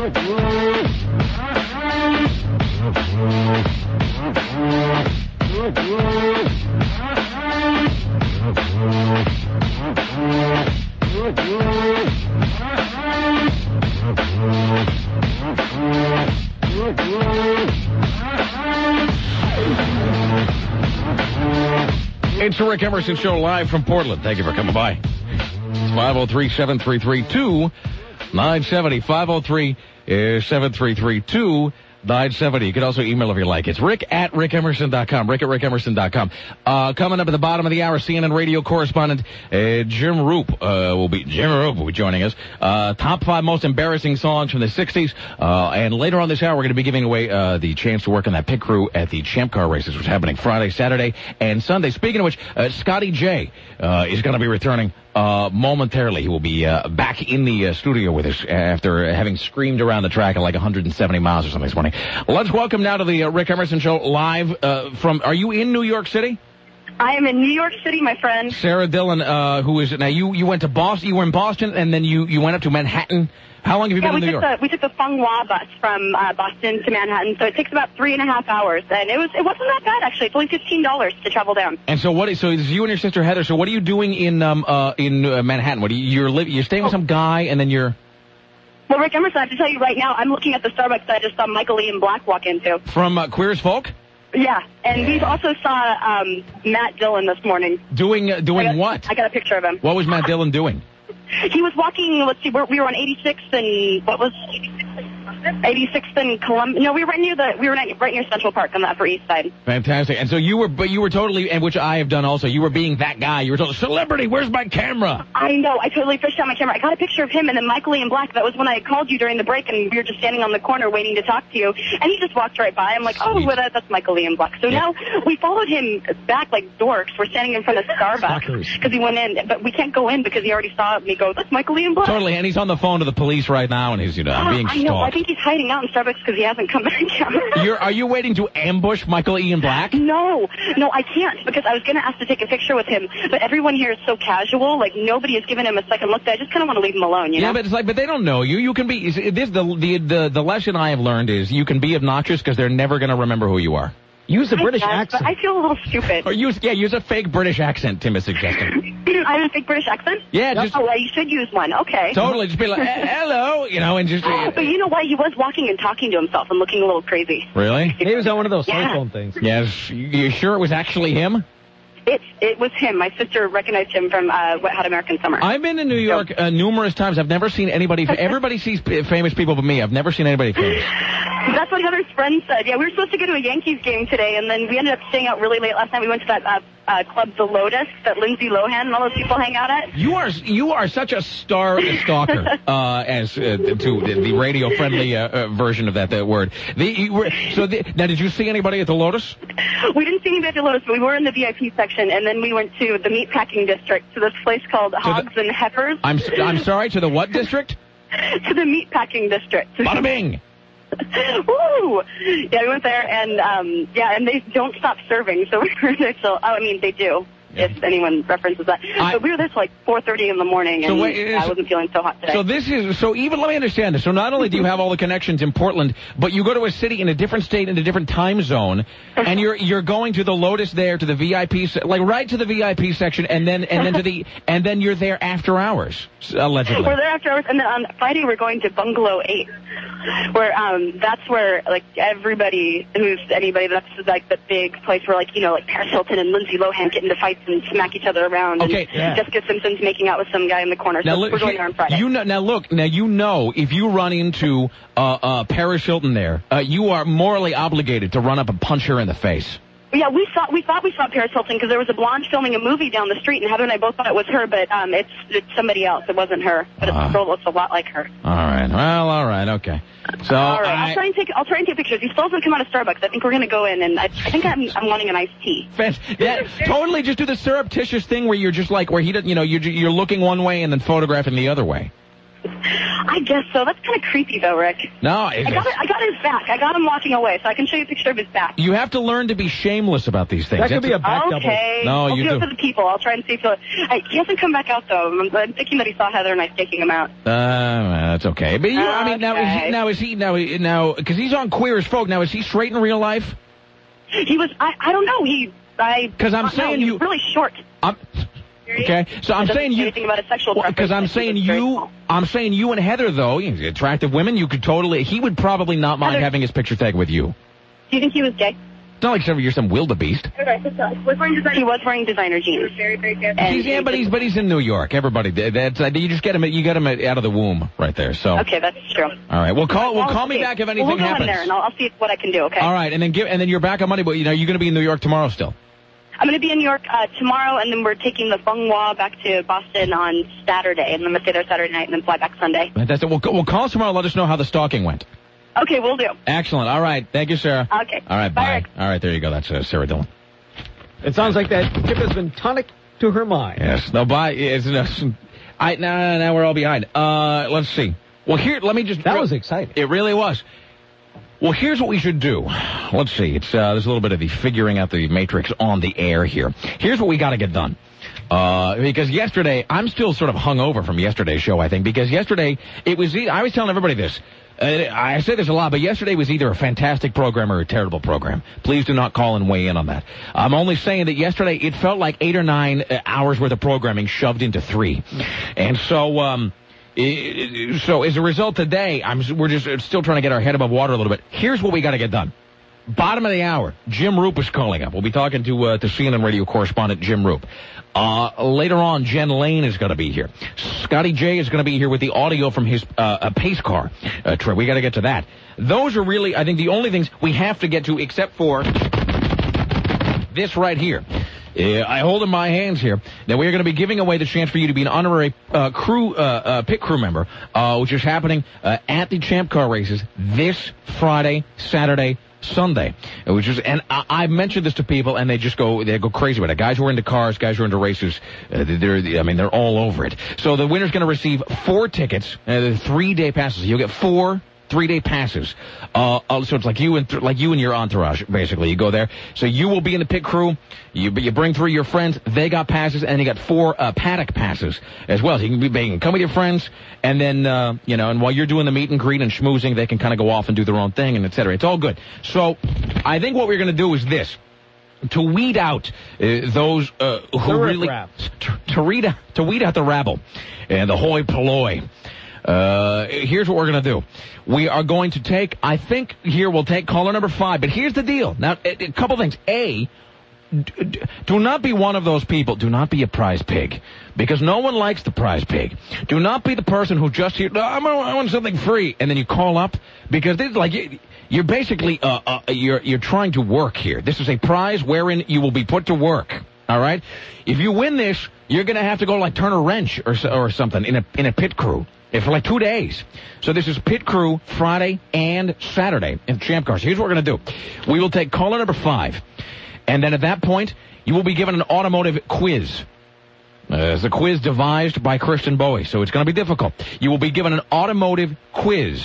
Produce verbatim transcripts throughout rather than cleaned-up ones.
It's the Rick Emerson Show live from Portland. Thank you for coming by. It's five oh three, seven three three, two nine seven oh. five oh three, seven three three, two nine seven oh. You can also email if you like. It's rick at rick emerson dot com. Rick at rick emerson dot com. Uh, coming up at the bottom of the hour, C N N radio correspondent uh, Jim Roop uh, will be Jim Roop will be joining us. Uh, top five most embarrassing songs from the sixties. Uh, and later on this hour, we're going to be giving away uh, the chance to work on that pit crew at the Champ Car races, which is happening Friday, Saturday, and Sunday. Speaking of which, uh, Scotty J uh, is going to be returning Uh, momentarily. He will be uh, back in the uh, studio with us after having screamed around the track at like one hundred seventy miles or something this morning. Let's welcome now to the uh, Rick Emerson Show live uh, from, are you in New York City? I am in New York City, my friend. Sarah Dillon, uh, who is, now you, you went to Boston, you were in Boston, and then you, you went up to Manhattan. How long have you yeah, been in New York? York? The, we took the Fung Hua bus from uh, Boston to Manhattan, so it takes about three and a half hours, and it was it wasn't that bad actually. It's only fifteen dollars to travel down. And so what? Is, so it's you and your sister Heather. So what are you doing in um uh in uh, Manhattan? What are you, you're li- you're staying with some guy, and then you're. Well, Rick Emerson, I have to tell you right now, I'm looking at the Starbucks that I just saw Michael Ian Black walk into. From uh, Queer as Folk? Yeah, and we also saw um Matt Dillon this morning. Doing uh, doing I got, what? I got a picture of him. What was Matt Dillon doing? He was walking, let's see, we're, we were on eighty-sixth and, what was, eighty-sixth and Columbia. No, we were right near the, we were right near Central Park on the Upper East Side. Fantastic. And so you were, but you were totally, and which I have done also, you were being that guy. You were told, celebrity, where's my camera? I know, I totally fished out my camera. I got a picture of him and then Michael Ian Black. That was when I called you during the break and we were just standing on the corner waiting to talk to you. And he just walked right by. I'm like, oh, well, that, that's Michael Ian Black. So yeah. Now we followed him back like dorks. We're standing in front of Starbucks because he went in, but we can't go in because he already saw me go, that's Michael Ian Black. Totally, and he's on the phone to the police right now, and he's, you know, uh, being I stalked. know, I think he's hiding out in Starbucks because he hasn't come back yet. You're, are you waiting to ambush Michael Ian Black? No, no, I can't, because I was going to ask to take a picture with him, but everyone here is so casual, like, nobody has given him a second look. I just kind of want to leave him alone, you know? Yeah, but it's like, but they don't know you. You can be, this, the, the, the, the lesson I have learned is you can be obnoxious because they're never going to remember who you are. Use a I British guess, accent. But I feel a little stupid. Or use, yeah, use a fake British accent, Tim is suggesting. I have a fake British accent? Yeah, just... Oh, well, you should use one. Okay. Totally. Just be like, hello, you know, and just... Oh, but you know what? He was walking and talking to himself and looking a little crazy. Really? He was on one of those yeah. cell phone things. Yes. You sure it was actually him? It's, it was him. My sister recognized him from uh, Wet Hot American Summer. I've been in New York uh, numerous times. I've never seen anybody... Everybody sees p- famous people but me. I've never seen anybody famous. That's what Heather's friend said. Yeah, we were supposed to go to a Yankees game today, and then we ended up staying out really late last night. We went to that uh, uh, club, The Lotus, that Lindsay Lohan and all those people hang out at. You are you are such a star stalker, uh, as uh, to the, the radio-friendly uh, uh, version of that, that word. The, you were, so the, now, did you see anybody at The Lotus? We didn't see anybody at The Lotus, but we were in the V I P section, and then we went to the meatpacking district, to this place called Hogs the, and Heifers. I'm I'm sorry, to the what district? To the meatpacking district. Bada bing! Woo! Yeah, we went there, and um, yeah, and they don't stop serving, so we were there till, oh, I mean, they do. Yeah. If anyone references that. I, but we were there till like four thirty in the morning, and so wait, I wasn't feeling so hot today. So this is, so even, let me understand this. So not only do you have all the connections in Portland, but you go to a city in a different state, in a different time zone, and you're you're going to the Lotus there, to the V I P, like right to the V I P section, and then and then to the, and then you're there after hours, allegedly. We're there after hours, and then on Friday we're going to Bungalow eight, where um that's where, like, everybody who's anybody, that's like the big place where, like, you know, like Paris Hilton and Lindsay Lohan get into fights and smack each other around. Okay, and yeah. Jessica Simpson's making out with some guy in the corner. Now, So look, we're going there on Friday. You know, now look, now you know if you run into uh, uh, Paris Hilton there, uh, you are morally obligated to run up and punch her in the face. Yeah, we saw we thought we saw Paris Hilton because there was a blonde filming a movie down the street, and Heather and I both thought it was her, but um, it's it's somebody else. It wasn't her, but it's uh, a girl that looks a lot like her. All right, well, all right, okay. So all right, I, I'll try and take I'll try and take pictures. He still hasn't come out of Starbucks. I think we're gonna go in, and I, I think I'm I'm wanting an iced tea. Yeah, totally. Just do the surreptitious thing where you're just like where he doesn't, you know, you're you're looking one way and then photographing the other way. I guess so. That's kind of creepy, though, Rick. No, I got, it, I got his back. I got him walking away, so I can show you a picture of his back. You have to learn to be shameless about these things. That could That's be a back double. Okay. No, I'll you do do. it for the people. I'll try and see if he'll... I, he hasn't come back out, though. I'm, I'm thinking that he saw Heather and I taking him out. Uh, that's okay. But you, I mean, now is Okay. he, now is he, now, now, because he's on Queer as Folk, now is he straight in real life? He was... I, I don't know. He... I... Because I'm no, saying he you... was really short. I'm, okay, so I'm It doesn't saying say you... anything about his sexual preference. Because I'm He saying was very you... small. I'm saying you and Heather, though, attractive women, you could totally... He would probably not mind Heather- having his picture taken with you. Do you think he was gay? It's not like some, you're some wildebeest. He was wearing designer jeans. Very, very good. He's, yeah, but he's but he's in New York. Everybody, that's uh, you just get him. You get him out of the womb right there. So Okay, that's true. all right, well call well call me okay. back if Well, anything we'll go happens. in there and I'll, I'll see what I can do. Okay. All right, and then give and then you're back on Monday. But you know you're going to be in New York tomorrow still. I'm going to be in New York uh, tomorrow, and then we're taking the Funghua back to Boston on Saturday, and then I'm going to stay there Saturday night and then fly back Sunday. Fantastic. We'll we'll call us tomorrow. Let us know how the stalking went. Okay, we'll do. Excellent. All right. Thank you, Sarah. Okay. All right. Bye, Bye. Rick. All right. There you go. That's uh, Sarah Dillon. It sounds like that tip has been tonic to her mind. Yes. No. Bye. It's, no, I now now we're all behind. Uh, let's see. Well, here. Let me just. That was exciting. It really was. Well, here's what we should do. Let's see. It's uh, there's a little bit of the figuring out the matrix on the air here. Here's what we got to get done. Uh, because yesterday, I'm still sort of hungover from yesterday's show, I think, because yesterday, it was, e- I was telling everybody this. Uh, I say this a lot, but yesterday was either a fantastic program or a terrible program. Please do not call and weigh in on that. I'm only saying that yesterday, it felt like eight or nine uh, hours worth of programming shoved into three. And so, um, So as a result today, I'm we're just still trying to get our head above water a little bit. Here's what we got to get done. Bottom of the hour, Jim Roop is calling up. We'll be talking to uh, to C N N radio correspondent Jim Roop. Uh, later on, Jen Lane is going to be here. Scotty J is going to be here with the audio from his uh, a pace car uh, trip. We got to get to that. Those are really, I think, the only things we have to get to, except for this right here. Uh, I hold in my hands here that we are going to be giving away the chance for you to be an honorary uh, crew, uh, uh, pit crew member, uh, which is happening uh, at the Champ Car races this Friday, Saturday, Sunday, which is, and I, I mentioned this to people, and they just go, they go crazy with it. Guys who are into cars, guys who are into races, uh, they're, I mean, they're all over it. So the winner's going to receive four tickets, uh, three-day passes. You'll get four three-day passes. Uh, uh, so it's like you and th- like you and your entourage, basically. You go there. So you will be in the pit crew. You you bring through your friends. They got passes, and you got four uh, paddock passes as well. So you can be you can come with your friends, and then uh, you know, and while you're doing the meet and greet and schmoozing, they can kind of go off and do their own thing, and et cetera. It's all good. So I think what we're going to do is this. To weed out uh, those uh, who The really to, to read out, to weed out the rabble and the hoi polloi. Uh, here's what we're going to do. We are going to take, I think here we'll take caller number five, but here's the deal. Now, a, a couple things. A, d- d- do not be one of those people. Do not be a prize pig, because no one likes the prize pig. Do not be the person who just hear, I want, I want something free, and then you call up, because this is like, you, you're basically, uh, uh, you're, you're trying to work here. This is a prize wherein you will be put to work. All right? If you win this, you're going to have to go like turn a wrench or, or something in a, in a pit crew. For like two days. So this is pit crew Friday and Saturday in Champ Cars. Here's what we're going to do. We will take caller number five. And then at that point, you will be given an automotive quiz. Uh, it's a quiz devised by Christian Bowie, so it's going to be difficult. You will be given an automotive quiz.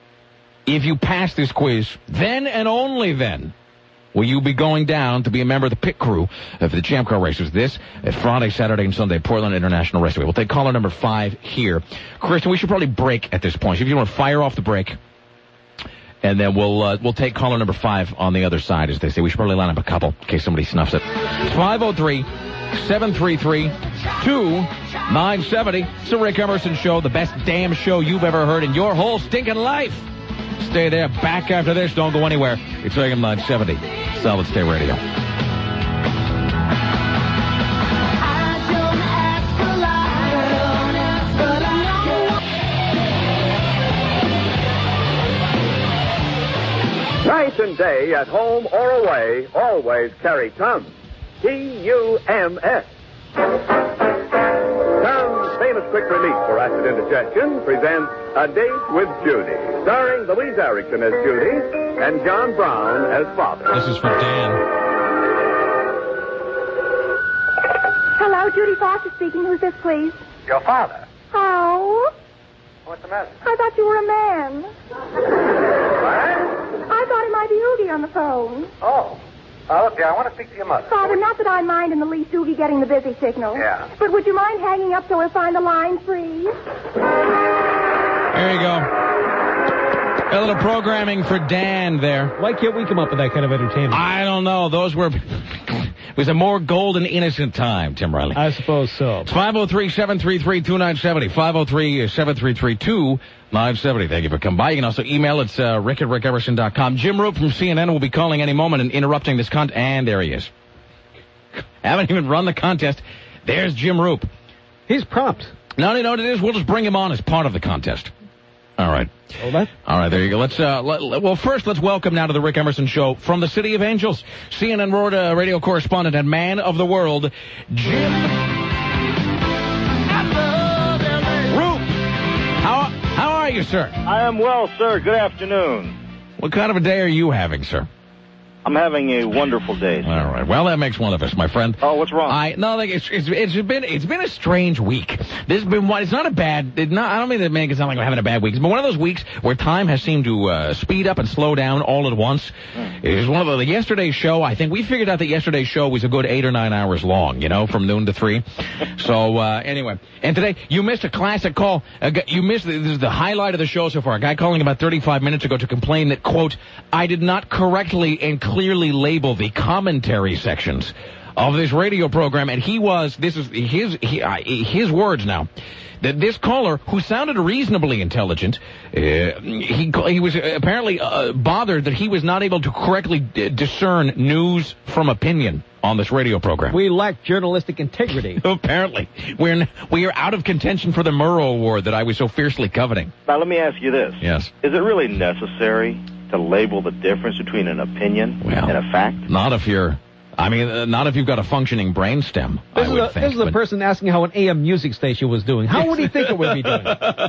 If you pass this quiz, then and only then will you be going down to be a member of the pit crew of the Champ Car races this at Friday, Saturday, and Sunday, Portland International Raceway. We'll take caller number five here. Kristen, we should probably break at this point. So if you want to fire off the break, and then we'll uh, we'll take caller number five on the other side, as they say. We should probably line up a couple in case somebody snuffs it. five oh three, seven three three, two nine seven oh. It's the Rick Emerson Show, the best damn show you've ever heard in your whole stinking life. Stay there. Back after this. Don't go anywhere. It's A M nine seventy. Solid State Radio. Night and day, at home or away, always carry Tums. T U M S. Tums, famous quick relief for acid indigestion, presents A Date with Judy, starring Louise Erickson as Judy and John Brown as father. This is for Dan. Hello, Judy Foster speaking. Who's this, please? Your father. Oh. What's the message? I thought you were a man. What? I thought it might be Oogie on the phone. Oh. Oh, okay, I want to speak to your mother. Father, not that I mind in the least Oogie getting the busy signal. Yeah. But would you mind hanging up till we find the line free? There you go. A little programming for Dan there. Why can't we come up with that kind of entertainment? I don't know. Those were... It was a more golden, innocent time, Tim Riley. I suppose so. It's five oh three, seven three three, two nine seven oh. five oh three, seven three three, two nine seven oh. Thank you for coming by. You can also email. It's uh, rick at rick emerson dot com. Jim Roop from C N N will be calling any moment and interrupting this contest. And there he is. Haven't even run the contest. There's Jim Roop. He's prompt. No, you know what it is? We'll just bring him on as part of the contest. All right. Oh, that? All right, there you go. Let's, uh, let, well, first, let's welcome now to the Rick Emerson Show from the City of Angels, C N N uh, radio correspondent and man of the world, Jim Roop. How, how are you, sir? I am well, sir. Good afternoon. What kind of a day are you having, sir? I'm having a wonderful day, sir. All right. Well, that makes one of us, my friend. Oh, what's wrong? I no, like it's it's it's been it's been a strange week. This has been one. It's not a bad. It not. I don't mean that make it sound like we're having a bad week. It's been one of those weeks where time has seemed to uh, speed up and slow down all at once. Mm. It was one of the, the yesterday's show. I think we figured out that yesterday's show was a good eight or nine hours long. You know, from noon to three. So uh, anyway, and today you missed a classic call. A guy, you missed this is the highlight of the show so far. A guy calling about thirty-five minutes ago to complain that quote I did not correctly and clearly label the commentary sections of this radio program, and he was, this is his he, uh, his words now, that this caller, who sounded reasonably intelligent, uh, he he was apparently uh, bothered that he was not able to correctly d- discern news from opinion on this radio program. We lack journalistic integrity. Apparently. We're n- we are out of contention for the Murrow Award that I was so fiercely coveting. Now, let me ask you this. Yes. Is it really necessary to label the difference between an opinion well, and a fact? Not if you're, I mean, uh, not if you've got a functioning brainstem, This I is would a, think. This is a but- person asking how an A M music station was doing. How would he think it would be doing?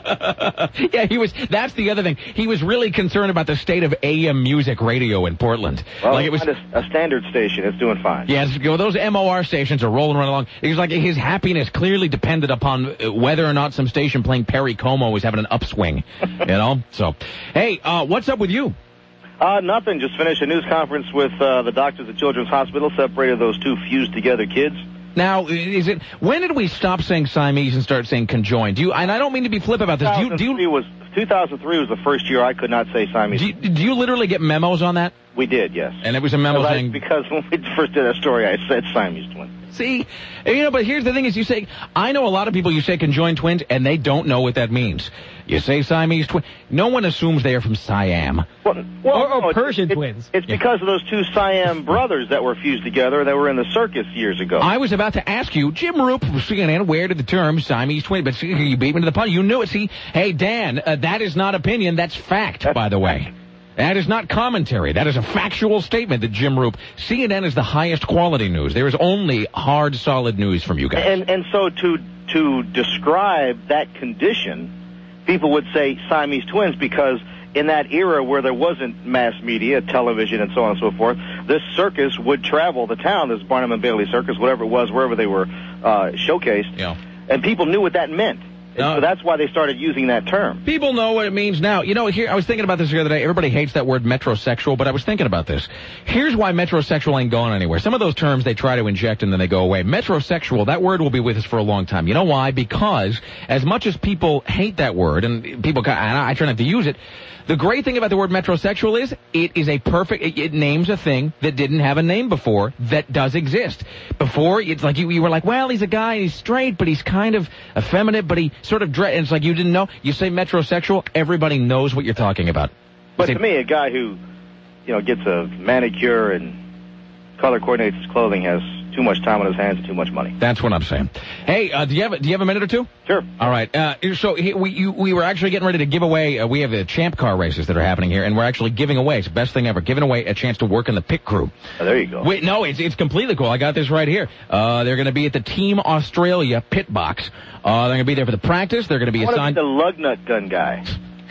Yeah, he was, that's the other thing. He was really concerned about the state of A M music radio in Portland. Well, like it was, a, a standard station. It's doing fine. yes, you know, those M O R stations are rolling right along. It was like his happiness clearly depended upon uh, whether or not some station playing Perry Como was having an upswing, you know? So, hey, uh, what's up with you? Uh, nothing. Just finished a news conference with uh, the doctors at Children's Hospital, separated those two fused together kids. Now, is it, when did we stop saying Siamese and start saying conjoined? Do you, and I don't mean to be flip about this. Do you, do you, was, two thousand three was the first year I could not say Siamese. do you, do you literally get memos on that? We did, yes. And it was a memo because, I, saying... because when we first did that story, I said Siamese twins. See, you know, but here's the thing is you say, I know a lot of people you say conjoined twins, and they don't know what that means. You say Siamese twins, no one assumes they are from Siam. Well, Or, or no, it's- Persian it's, twins. It's Yeah. because of those two Siam brothers that were fused together that were in the circus years ago. I was about to ask you, Jim Roop from C N N, where did the term Siamese twin, but see, you beat me to the punch. You knew it. See, hey, Dan, uh, that is not opinion, that's fact, That's by the way. That is not commentary. That is a factual statement that Jim Roop, C N N is the highest quality news. There is only hard, solid news from you guys. And and so to to describe that condition, people would say Siamese twins because in that era where there wasn't mass media, television, and so on and so forth, this circus would travel the town, this Barnum and Bailey circus, whatever it was, wherever they were uh, showcased, Yeah. and people knew what that meant. And No. so that's why they started using that term. People know what it means now. You know, here I was thinking about this the other day. Everybody hates that word metrosexual, but I was thinking about this. Here's why metrosexual ain't going anywhere. Some of those terms they try to inject and then they go away. Metrosexual, that word will be with us for a long time. You know why? Because as much as people hate that word, and people, and I try not to use it, the great thing about the word metrosexual is it is a perfect, it, it names a thing that didn't have a name before that does exist. Before, it's like you, you were like, well, he's a guy and he's straight, but he's kind of effeminate, but he sort of, dre-, and it's like you didn't know. You say metrosexual, everybody knows what you're talking about. But Say- to me, a guy who, you know, gets a manicure and color coordinates his clothing has too much time on his hands and too much money. That's what I'm saying. Hey, uh, do you have a, do you have a minute or two? Sure. All right. Uh, so he, we you, we were actually getting ready to give away. Uh, we have the champ car races that are happening here, and we're actually giving away. It's the best thing ever. Giving away a chance to work in the pit crew. Oh, there you go. Wait, no, it's it's completely cool. I got this right here. Uh, they're going to be at the Team Australia pit box. Uh, they're going to be there for the practice. They're going to be I want to be assigned. the lug nut gun guy.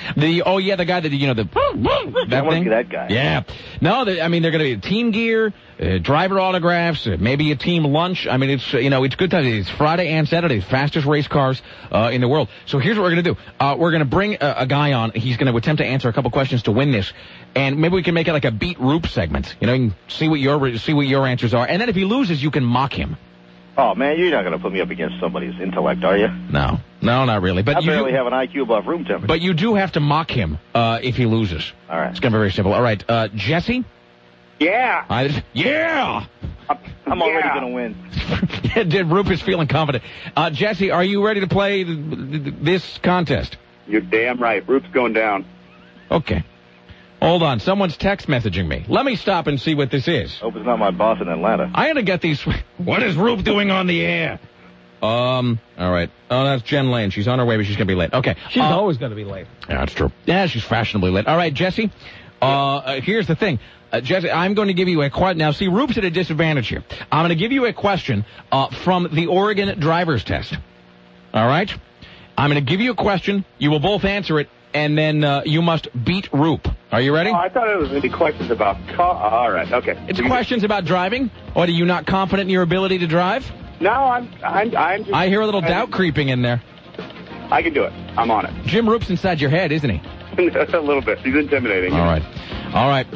The oh yeah, the guy that you know the that I want to thing. be that guy. Yeah. No, the, I mean they're going to be team gear, uh, driver autographs, uh, maybe a team lunch. I mean it's uh, you know it's good time. It's Friday and Saturday, fastest race cars uh, in the world. So here's what we're going to do. Uh, we're going to bring a, a guy on. He's going to attempt to answer a couple questions to win this, and maybe we can make it like a beat Roop segment. You know, you can see what your see what your answers are, and then if he loses, you can mock him. Oh, man, you're not going to put me up against somebody's intellect, are you? No, no, not really. But I you barely do, have an I Q above room temperature. but you do have to mock him uh, if he loses. All right. It's going to be very simple. All right, uh, Jesse. Yeah. I, yeah. I'm already Yeah. going to win. Did Roop is feeling confident. Uh, Jesse, are you ready to play th- th- this contest? You're damn right. Roop's going down. Okay. Hold on. Someone's text messaging me. Let me stop and see what this is. Hope it's not my boss in Atlanta. I gotta get these. What is Roop doing on the air? Um. All right. Oh, that's Jen Lane. She's on her way, but she's gonna be late. Okay. She's Uh, always going to be late. Yeah, that's true. Yeah, she's fashionably late. All right, Jesse. Uh, uh here's the thing. Uh, Jesse, I'm going to give you a question. Now, see, Roop's at a disadvantage here. I'm going to give you a question uh, from the Oregon driver's test. All right? I'm going to give you a question. You will both answer it, and then uh, you must beat Roop. Are you ready? Oh, I thought it was going to be questions about car. All right, okay. It's questions about driving. What, are you not confident in your ability to drive? No, I'm, I'm, I'm just... I hear a little I, doubt creeping in there. I can do it. I'm on it. Jim Roop's inside your head, isn't he? A little bit. He's intimidating. All right. All right.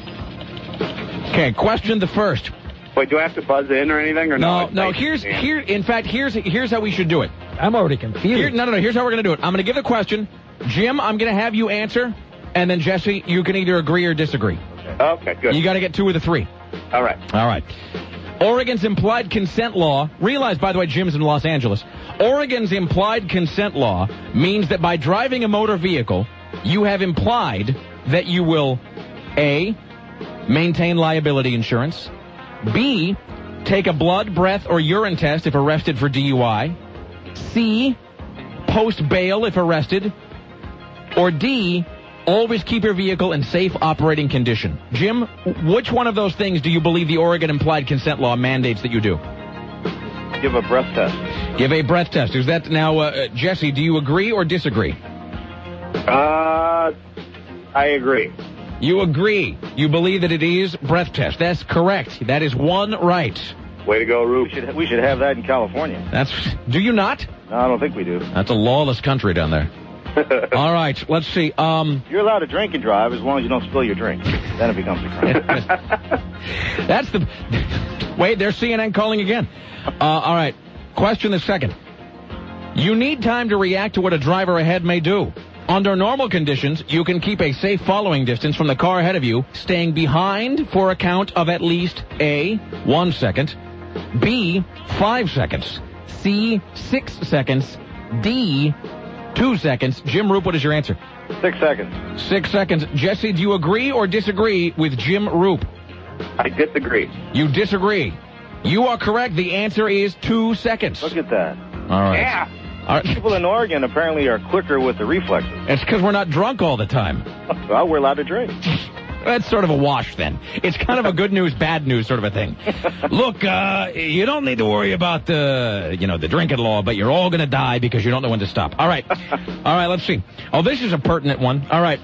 Okay, question the first. Wait, do I have to buzz in or anything, or no? No, no, here's, here, in fact, here's, here's how we should do it. I'm already confused. Here, no, no, no, here's how we're going to do it. I'm going to give the question. Jim, I'm going to have you answer. And then, Jesse, you can either agree or disagree. Okay, good. You got to get two of the three. All right. All right. Oregon's implied consent law, realize, by the way, Jim's in Los Angeles. Oregon's implied consent law means that by driving a motor vehicle, you have implied that you will, A, maintain liability insurance, B, take a blood, breath, or urine test if arrested for D U I, C, post bail if arrested, or D, always keep your vehicle in safe operating condition. Jim, which one of those things do you believe the Oregon implied consent law mandates that you do? Give a breath test. Give a breath test. Is that now, uh, Jesse, do you agree or disagree? Uh, I agree. You agree. You believe that it is breath test. That's correct. That is one right. Way to go, Roop. We should, we should have that in California. That's. Do you not? No, I don't think we do. That's a lawless country down there. All right. Let's see. Um. You're allowed to drink and drive as long as you don't spill your drink. Then it becomes a crime. That's the. Wait, there's C N N calling again. Uh, all right. Question the second. You need time to react to what a driver ahead may do. Under normal conditions, you can keep a safe following distance from the car ahead of you, staying behind for a count of at least A, one second, B, five seconds, C, six seconds, D, two seconds. Jim Roop, what is your answer? Six seconds. Six seconds. Jesse, do you agree or disagree with Jim Roop? I disagree. You disagree. You are correct. The answer is two seconds. Look at that. All right. Yeah. All right. People in Oregon apparently are quicker with the reflexes. It's because we're not drunk all the time. Well, we're allowed to drink. That's sort of a wash, then. It's kind of a good news, bad news sort of a thing. Look, uh, you don't need to worry about the, you know, the drinking law, but you're all going to die because you don't know when to stop. All right. All right, let's see. Oh, this is a pertinent one. All right.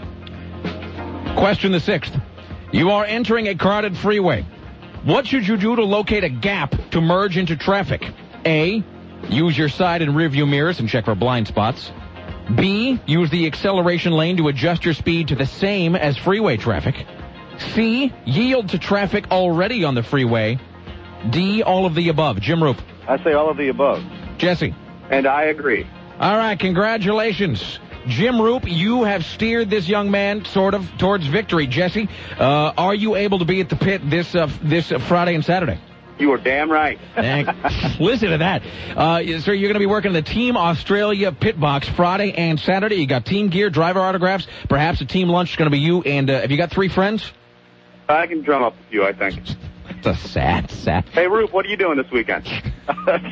Question the sixth. You are entering a crowded freeway. What should you do to locate a gap to merge into traffic? A, use your side and rear view mirrors and check for blind spots. B, use the acceleration lane to adjust your speed to the same as freeway traffic. C, yield to traffic already on the freeway. D, all of the above. Jim Roop. I say all of the above. Jesse. And I agree. All right, congratulations. Jim Roop, you have steered this young man sort of towards victory. Jesse, uh, are you able to be at the pit this uh, this uh, Friday and Saturday? You are damn right. Listen to that. Uh, sir, you're going to be working the Team Australia pit box Friday and Saturday. You got team gear, driver autographs, perhaps a team lunch is going to be you. And uh, have you got three friends? I can drum up a few, I think. It's a sad, sad. Hey, Roop, what are you doing this weekend?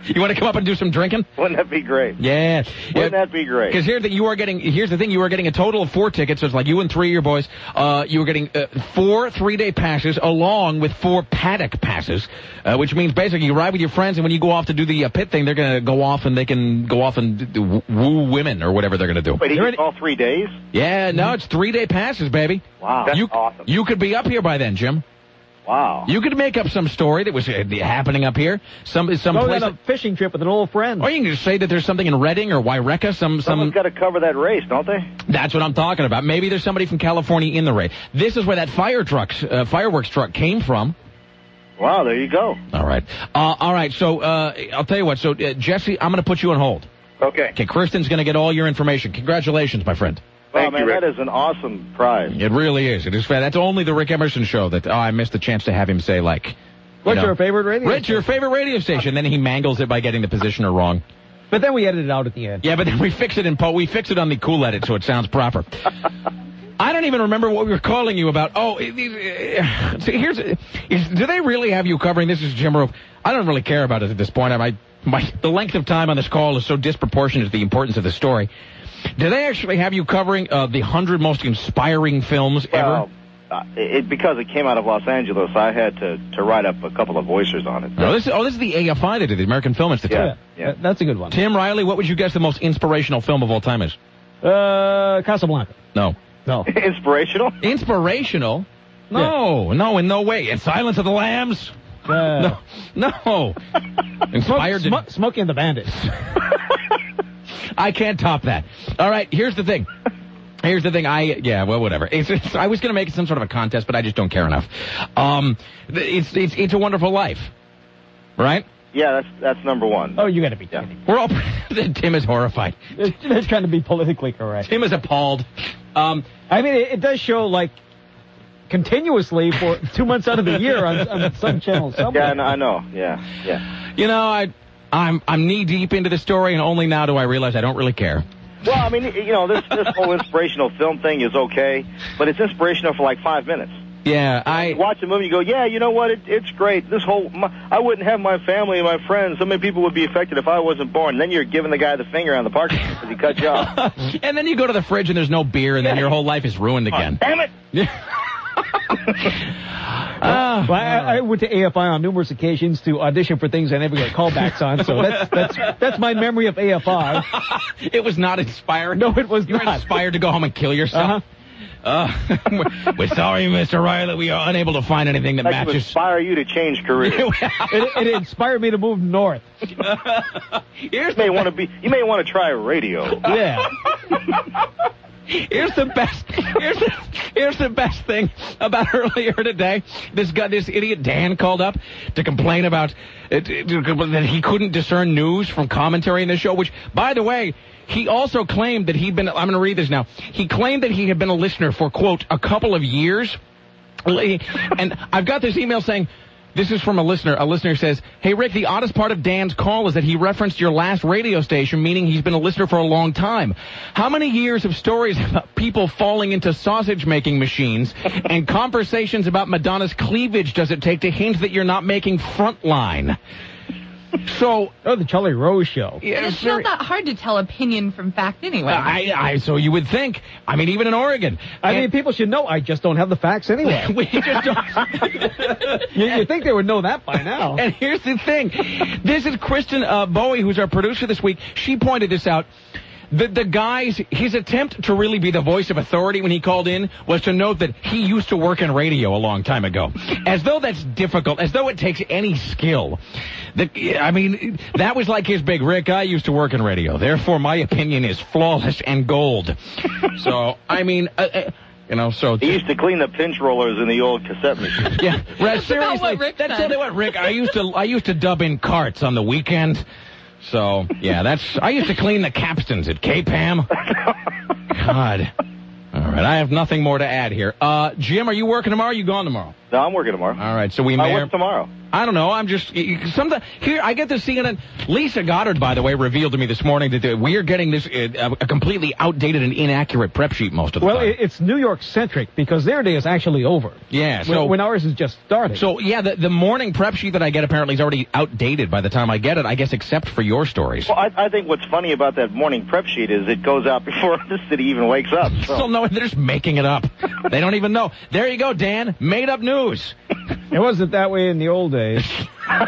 You want to come up and do some drinking? Wouldn't that be great? Yeah. Wouldn't yeah. that be great? Because here's the you are getting. Here's the thing: you are getting a total of four tickets. So it's like you and three of your boys. Uh, you are getting uh, four three-day passes along with four paddock passes, uh, which means basically you ride with your friends, and when you go off to do the uh, pit thing, they're going to go off and they can go off and d- woo women or whatever they're going to do. Wait, he gets all three days? Yeah, no, it's three-day passes, baby. Wow, that's you, awesome. You could be up here by then, Jim. Wow. You could make up some story that was uh, happening up here. Some some Go place. on a fishing trip with an old friend. Or you can just say that there's something in Redding or Waireka. Some some. Someone's got to cover that race, don't they? That's what I'm talking about. Maybe there's somebody from California in the race. This is where that fire truck, uh, fireworks truck came from. Wow, there you go. All right. Uh, all right. So uh, I'll tell you what. So uh, Jesse, I'm going to put you on hold. Okay. Okay. Kristen's going to get all your information. Congratulations, my friend. Wow, man, that is an awesome prize. It really is. It is. That's only the Rick Emerson show that oh, I missed the chance to have him say like. You What's know, your favorite radio Rich, your favorite radio station. Then he mangles it by getting the positioner wrong. But then we edit it out at the end. Yeah, but then we fix it in po. We fix it on the cool edit so it sounds proper. I don't even remember what we were calling you about. Oh, it, it, uh, see, here's. Is, do they really have you covering? This is Jim Roof. I don't really care about it at this point. I, my, my, the length of time on this call is so disproportionate to the importance of the story. Do they actually have you covering uh, the hundred most inspiring films well, ever? Uh, it, because it came out of Los Angeles, I had to, to write up a couple of voicers on it. Oh, this is, oh, this is the A F I that did, the American Film Institute. Yeah, yeah. That- That's a good one. Tim Riley, what would you guess the most inspirational film of all time is? Uh, Casablanca. No. No. Inspirational? Inspirational? No, no, in no way. It's Silence of the Lambs? Uh, No. No. Inspired to... Smoke, Smokey and the Bandit. I can't top that. All right, here's the thing. Here's the thing. I yeah, well, whatever. It's, it's, I was going to make it some sort of a contest, but I just don't care enough. Um, it's it's it's a Wonderful Life, right? Yeah, that's that's number one. Oh, you got to be Yeah. kidding. We're all. Tim is horrified. They're trying to be politically correct. Tim is appalled. Um, I mean, it, it does show, like, continuously for two months out of the year on, on some channel somewhere. Yeah, I know. Yeah, yeah. you know, I I'm I'm knee deep into the story, and only now do I realize I don't really care. Well, I mean, you know, this this whole inspirational film thing is okay, but it's inspirational for like five minutes. Yeah, I You watch the movie, you go, yeah, you know what, it, it's great. This whole, my, I wouldn't have my family and my friends. So many people would be affected if I wasn't born. Then you're giving the guy the finger on the parking lot because he cut you off. and then you go to the fridge and there's no beer, and then your whole life is ruined again. Damn it! Ah. Well, I, I went to A F I on numerous occasions to audition for things I never got callbacks on, so that's that's that's my memory of A F I. It was not inspiring. No, it was You were not. inspired to go home and kill yourself. Uh-huh. Uh, we're sorry, Mister Riley. We are unable to find anything that That would matches. inspire you to change careers. It, it inspired me to move north. Here's You may the want to be. You may want to try radio. Yeah. Here's the best. Here's the, here's the best thing about earlier today. This guy, this idiot Dan, called up to complain about it, it, that he couldn't discern news from commentary in the show. Which, by the way, he also claimed that he'd been. I'm going to read this now. He claimed that he had been a listener for quote a couple of years. And I've got this email saying. This is from a listener. A listener says, hey, Rick, the oddest part of Dan's call is that he referenced your last radio station, meaning he's been a listener for a long time. How many years of stories about people falling into sausage-making machines and conversations about Madonna's cleavage does it take to hint that you're not making Frontline? So, Oh, the Charlie Rose Show. yeah, It's sir, not that hard to tell opinion from fact anyway. I, I, so you would think. I mean, even in Oregon. I And- mean, people should know. I just don't have the facts anyway. we just don't. you, you think they would know that by now? And here's the thing. This is Kristen uh, Bowie, who's our producer this week. She pointed this out. The, the guy's, his attempt to really be the voice of authority when he called in was to note that he used to work in radio a long time ago. As though that's difficult, as though it takes any skill. The, I mean, that was like his big Rick, I used to work in radio. Therefore, my opinion is flawless and gold. So, I mean, uh, uh, you know, so... He used to clean the pinch rollers in the old cassette machine. Yeah, right, seriously, what Rick that's said. only what Rick. I used to, I used to dub in carts on the weekend. So yeah, that's. I used to clean the capstans at K P A M. God. All right, I have nothing more to add here. Uh, Jim, are you working tomorrow? Or are you gone tomorrow? No, I'm working tomorrow. All right, so we Uh, may. what's tomorrow? I don't know. I'm just sometimes here. I get to see it. Lisa Goddard, by the way, revealed to me this morning that we are getting this uh, a completely outdated and inaccurate prep sheet most of the well, time. Well, it's New York centric because their day is actually over. Yeah. So when, when ours is just starting. So yeah, the the morning prep sheet that I get apparently is already outdated by the time I get it. I guess except for your stories. Well, I, I think what's funny about that morning prep sheet is it goes out before the city even wakes up. So. Still no, they're just making it up. They don't even know. There you go, Dan. Made up news. It wasn't that way in the old days. Oh,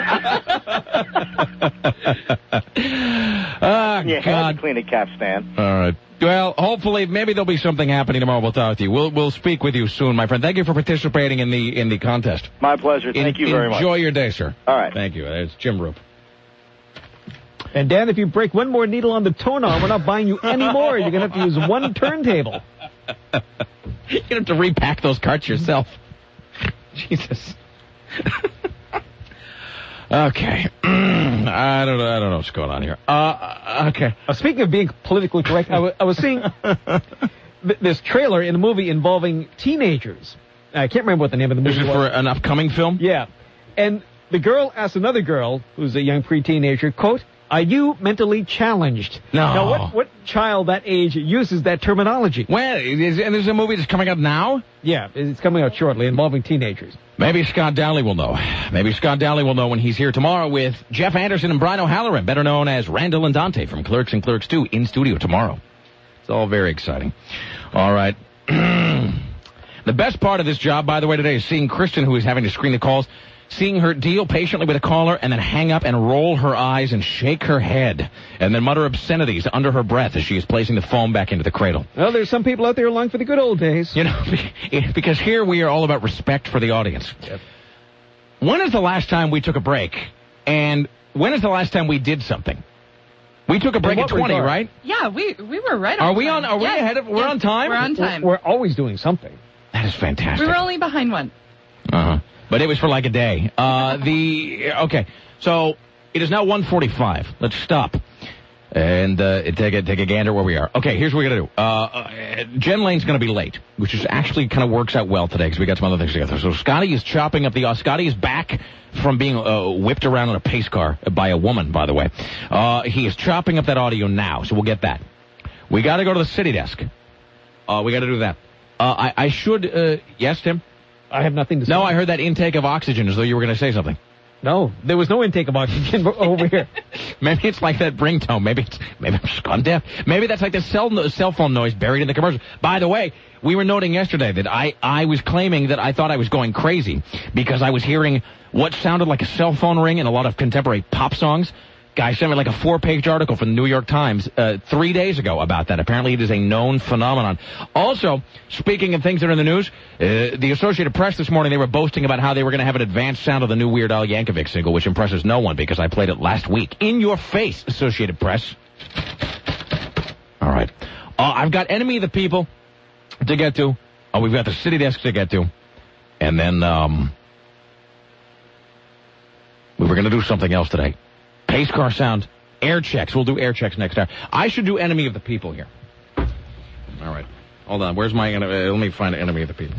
you God. had to clean a capstan. All right. Well, hopefully, maybe there'll be something happening tomorrow. We'll talk to you. We'll we'll speak with you soon, my friend. Thank you for participating in the in the contest. My pleasure. Thank in, you very much. Enjoy your day, sir. All right. Thank you. It's Jim Roop. And Dan, if you break one more needle on the toner, we're not buying you any more. You're gonna have to use one turntable. You have to repack those carts yourself. Jesus. Okay. I don't know. I don't know what's going on here. Uh, okay. Uh, speaking of being politically correct, I, w- I was seeing th- this trailer in a movie involving teenagers. I can't remember what the name of the movie was. Is it for an upcoming film? Yeah. And the girl asked another girl, who's a young pre-teenager, quote, "Are you mentally challenged?" No. Now, what, what child that age uses that terminology? When? Is, and there's a movie that's coming out now? Yeah, it's coming out shortly, involving teenagers. Maybe Scott Dowley will know. Maybe Scott Dowley will know when he's here tomorrow with Jeff Anderson and Brian O'Halloran, better known as Randall and Dante from Clerks and Clerks two, in studio tomorrow. It's all very exciting. All right. The best part of this job, by the way, today is seeing Kristen, who is having to screen the calls, seeing her deal patiently with a caller and then hang up and roll her eyes and shake her head and then mutter obscenities under her breath as she is placing the phone back into the cradle. Well, there's some people out there along for the good old days. You know, because here we are all about respect for the audience. Yep. When is the last time we took a break? And when is the last time we did something? We took a break at twenty, regard? right? Yeah, we we were right on Are we time. on? Are we Yes. ahead of? We're Yes, on time. We're on time. We're, we're always doing something. That is fantastic. We were only behind one. Uh-huh. But it was for like a day. Uh, the, okay. So, it is now one forty-five. Let's stop. And, uh, take a, take a gander where we are. Okay, here's what we're gonna do. Uh, uh Jen Lane's gonna be late, which is actually kind of works out well today because we got some other things together. So Scotty is chopping up the, uh, Scotty is back from being, uh, whipped around in a pace car by a woman, by the way. Uh, he is chopping up that audio now, so we'll get that. We gotta go to the city desk. Uh, we gotta do that. Uh, I, I should, uh, yes, Tim? I have nothing to say. No, I heard that intake of oxygen as though you were going to say something. No, there was no intake of oxygen over here. Maybe it's like that ringtone. Maybe it's, maybe I'm just gone deaf. Maybe that's like the cell, no, cell phone noise buried in the commercial. By the way, we were noting yesterday that I, I was claiming that I thought I was going crazy because I was hearing what sounded like a cell phone ring in a lot of contemporary pop songs. Guy sent me like a four-page article from the New York Times uh, three days ago about that. Apparently it is a known phenomenon. Also, speaking of things that are in the news, uh, the Associated Press this morning, they were boasting about how they were going to have an advanced sound of the new Weird Al Yankovic single, which impresses no one because I played it last week. In your face, Associated Press. All right. Uh, I've got Enemy of the People to get to. Oh, we've got the city desk to get to. And then um, we were going to do something else today. Pace car sound, air checks. We'll do air checks next hour. I should do Enemy of the People here. All right. Hold on. Where's my enemy? Uh, let me find Enemy of the People.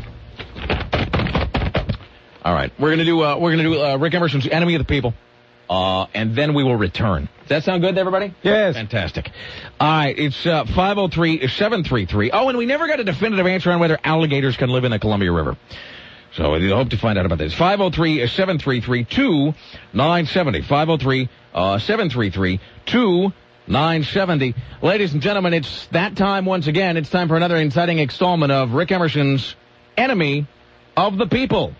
All right. We're going to do, uh, we're going to do, uh, Rick Emerson's Enemy of the People. Uh, and then we will return. Does that sound good to everybody? Yes. Fantastic. All right. It's, uh, five oh three, seven three three. Oh, and we never got a definitive answer on whether alligators can live in the Columbia River. So I hope to find out about this. five oh three, seven three three, two nine seven oh. five oh three, seven three three, two nine seven oh. Ladies and gentlemen, it's that time once again. It's time for another exciting installment of Rick Emerson's Enemy of the People.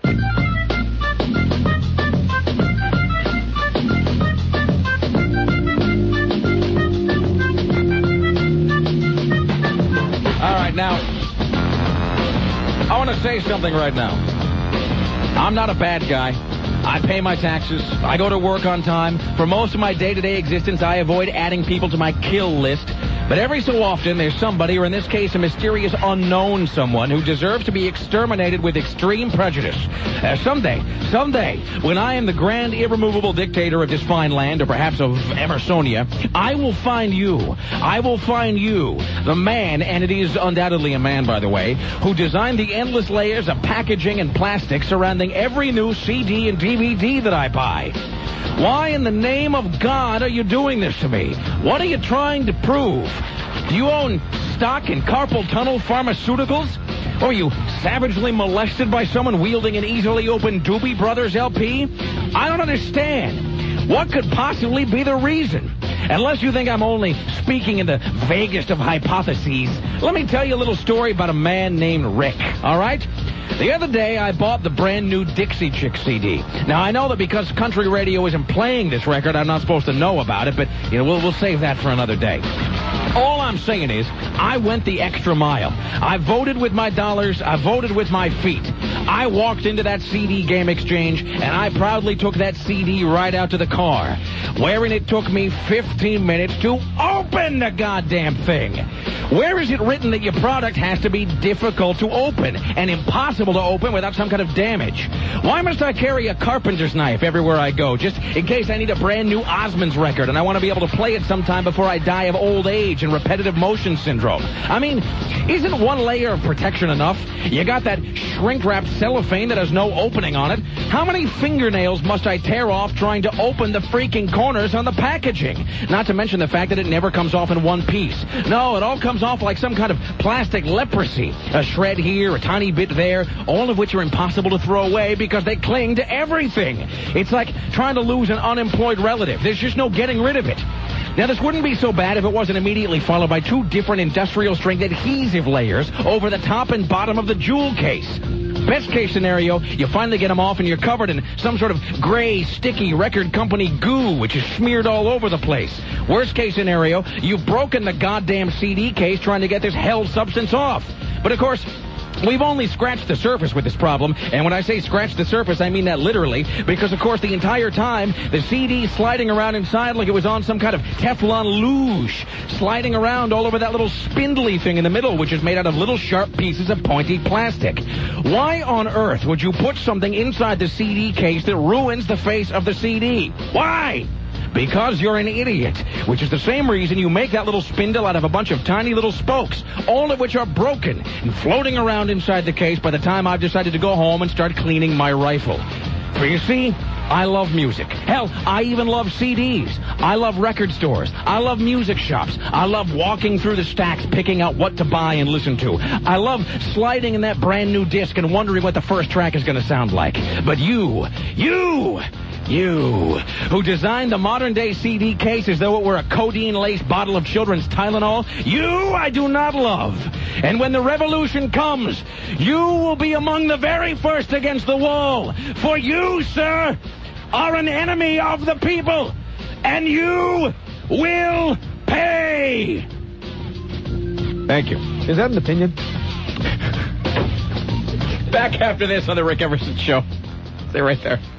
All right, now, I want to say something right now. I'm not a bad guy. I pay my taxes. I go to work on time. For most of my day-to-day existence, I avoid adding people to my kill list. But every so often, there's somebody, or in this case, a mysterious unknown someone, who deserves to be exterminated with extreme prejudice. Uh, someday, someday, when I am the grand, irremovable dictator of this fine land, or perhaps of Emersonia, I will find you. I will find you, the man, and it is undoubtedly a man, by the way, who designed the endless layers of packaging and plastic surrounding every new C D and D V D that I buy. Why in the name of God are you doing this to me? What are you trying to prove? Do you own stock in carpal tunnel pharmaceuticals? Or are you savagely molested by someone wielding an easily open Doobie Brothers L P? I don't understand. What could possibly be the reason? Unless you think I'm only speaking in the vaguest of hypotheses, let me tell you a little story about a man named Rick, all right? The other day, I bought the brand new Dixie Chick C D. Now, I know that because country radio isn't playing this record, I'm not supposed to know about it, but, you know, we'll, we'll save that for another day. All I'm saying is, I went the extra mile. I voted with my dollars. I voted with my feet. I walked into that C D game exchange, and I proudly took that C D right out to the car, wherein it took me fifteen minutes to open the goddamn thing. Where is it written that your product has to be difficult to open and impossible to open without some kind of damage? Why must I carry a carpenter's knife everywhere I go, just in case I need a brand new Osmonds record and I want to be able to play it sometime before I die of old age and repetitive motion syndrome? I mean, isn't one layer of protection enough? You got that shrink-wrapped cellophane that has no opening on it. How many fingernails must I tear off trying to open the freaking corners on the packaging? Not to mention the fact that it never comes off in one piece. No, it all comes off like some kind of plastic leprosy. A shred here, a tiny bit there, all of which are impossible to throw away because they cling to everything. It's like trying to lose an unemployed relative. There's just no getting rid of it. Now, this wouldn't be so bad if it wasn't immediately followed by two different industrial-strength adhesive layers over the top and bottom of the jewel case. Best case scenario, you finally get them off and you're covered in some sort of gray, sticky record company goo, which is smeared all over the place. Worst case scenario, you've broken the goddamn C D case trying to get this hell substance off. But, of course, we've only scratched the surface with this problem, and when I say scratch the surface, I mean that literally, because, of course, the entire time, the C D's sliding around inside like it was on some kind of Teflon luge, sliding around all over that little spindly thing in the middle, which is made out of little sharp pieces of pointy plastic. Why on earth would you put something inside the C D case that ruins the face of the C D? Why? Because you're an idiot, which is the same reason you make that little spindle out of a bunch of tiny little spokes, all of which are broken and floating around inside the case by the time I've decided to go home and start cleaning my rifle. For you see, I love music. Hell, I even love C Ds. I love record stores. I love music shops. I love walking through the stacks, picking out what to buy and listen to. I love sliding in that brand new disc and wondering what the first track is going to sound like. But you, you... You, who designed the modern-day C D case as though it were a codeine-laced bottle of children's Tylenol, you I do not love. And when the revolution comes, you will be among the very first against the wall. For you, sir, are an enemy of the people, and you will pay. Thank you. Is that an opinion? Back after this on the Rick Emerson Show. Stay right there.